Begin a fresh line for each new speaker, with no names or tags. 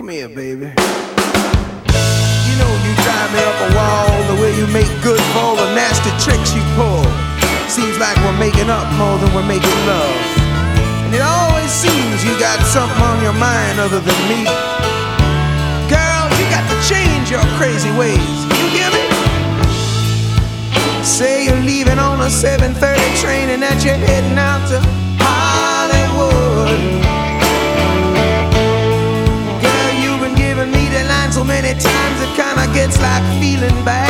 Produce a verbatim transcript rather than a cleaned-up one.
Come here, baby. You know you drive me up a wall, the way you make good for all the nasty tricks you pull. Seems like we're making up more than we're making love. And it always seems you got something on your mind other than me. Girl, you got to change your crazy ways. You hear me? Say you're leaving on a seven thirty train and that you're heading out to Hollywood. Girl, you've been giving me the line so many times it kinda gets like feeling bad.